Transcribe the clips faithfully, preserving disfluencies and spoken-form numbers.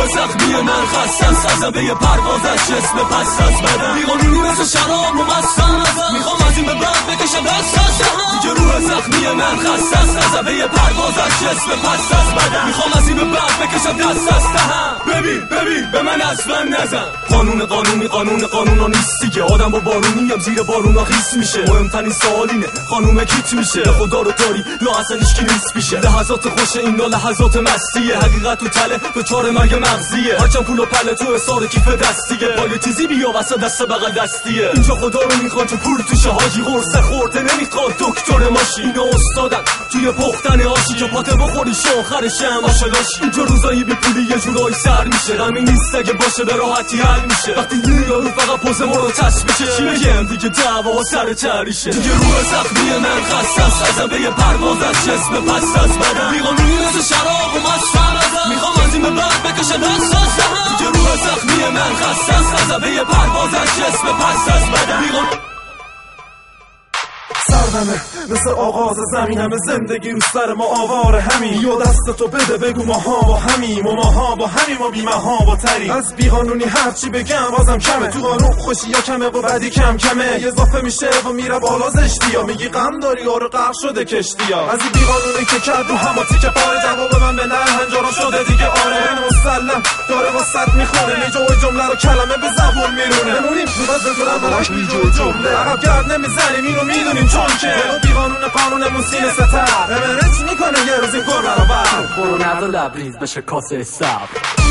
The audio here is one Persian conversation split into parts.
زخمی من خسته است، ازم به یه پروازش جسم پس از بدن بیقانونی مثل شراب و مستم ازم، میخوام از این به بعد بکشم دست از دهن. دیگه روح زخمی من خسته است، ازم به یه پروازش جسم پس از بدن میخوام از این به بعد بکشم دست از دهن. ببین ببین به من اصلا نزن، قانون قانونی قانون قانونا نیست دیگه، آدم با بارونیم زیر بارونا خیس میشه. مهمترین سوال اینه خانومه کیت میشه، خدا رو داری یا اصلا هیچ کی نیست پیشه. لحظات خوش اینا لحظات مستیه، حقیقت تو تله تو چار مرگ مغزیه. هرچند پول و پله تو حسار کیف دستیه، پای تیزی بیا واسه دست بغل دستیه. اینجا خدا رو میخواد تو پول توشه، حاجی قرص خورده نمیخواد دکتر ماشی. اینا استادن توی پختن آشی که پاته بخوری شاخرش هم باشه لاشی. اینجا روزایی بی پولی یه جورایی سر میشه، غمی نیست اگه باشه به راحتی حل میشه. وقتی یارو فقط پوز ما رو تش میشه، چی بگم دیگه دعوا سر تریشه. دیگه روح زخمی من خسته است، ازم به یه پرواز از جسم پس از بدن بیقانونی مثل شراب و مستم ازم، میخوام از این به بعد بکشم دست از دهن. دیگه روح زخمی من خسته است، ازم به یه پرواز از جسم پس از بدن بیقانونی سردمه مثل آغاز زمین، همه زندگی رو سر ما آواره همین. یا دستتو بده بگو ماها با همیم و ماها با همیم و بیمه ها با تری. از بیقانونی هرچی بگم بازم کمه، تو قانون خوشی یا کمه و بدی کم کمه. یه اضافه میشه و میره بالا زشتی ها، میگی غم داری یارو غرق شده کشتی ها. از این بیقانونی که کرد رو همه تیکه پاره، جواب من به نه هنجارا شده دیگه آره. این مسلم داره واسط میخونه، میجا و جمله رو کلمه به زبون میرونه. بمونیم تو بس بزرم براش میجا و جمله، عقب گرد نمیزنیم اینو میدونیم چون که بیقانون قانون موسین ستر امرت میکنه یه روز این کار برا بر برو نظر لبریز بشه کاسه صبر.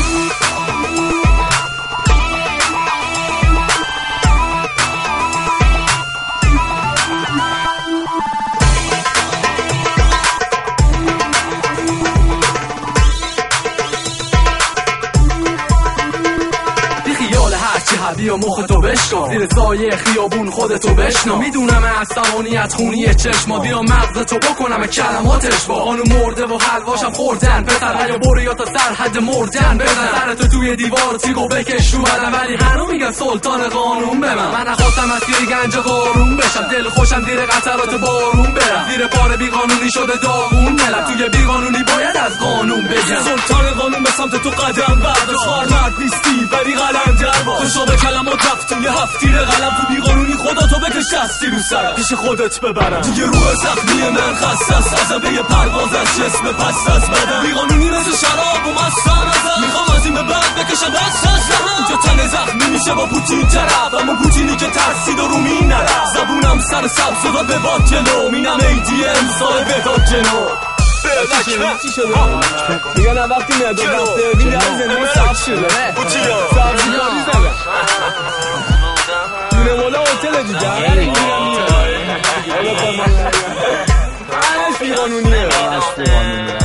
بیا مخ تو بشکن، زیر سایه خیابون خودتو بشنا. میدونم عصبانیت خونی چشما، بیا مغز تو بکنم کلماتش با قانون مرده و حلواشم خوردن. پسر یا برو یا تا سر حد مردن بزن، سرتو توی دیوار تیگو بکش رو بدن. ولی هنو میگن سلطان قانون به من، من نخواستم از زیر گنج قارون بشم. دل خوشم زیر قطرات بارون برم، زیر پاره بیقانونی شده داغون دلم. توی بیقانونی باید از قانون بگم. سلطان قانون به سمت تو قدم برداشت، خار مرد نیستی ولی قلندر باش. کلمات رفت توی هفتیر قلم، تو بیقانونی خدا تو بکش دستی رو سرم پیش خودت ببرم. دیگه روح زخمی من خسته است، ازم به یه پرواز از جسم پس از بدن بیقانونی مثل شراب و مستم ازم، میخوام از این به بعد بکشم دست از دهن. اینجا تن زخمی میشه با پوتین طرف، اما پوتینی که ترسید و رو می نرفت. زبونم سر سبز داد به باد جلو، مینم ای دی ام صاحب داد جنو. چی شده؟ میگن وقتی میاد وقتی ببین زندگی سبز شده سبز یادی زده دونه مولا هتل دیگه همین میرم میرم همش بیقانونیه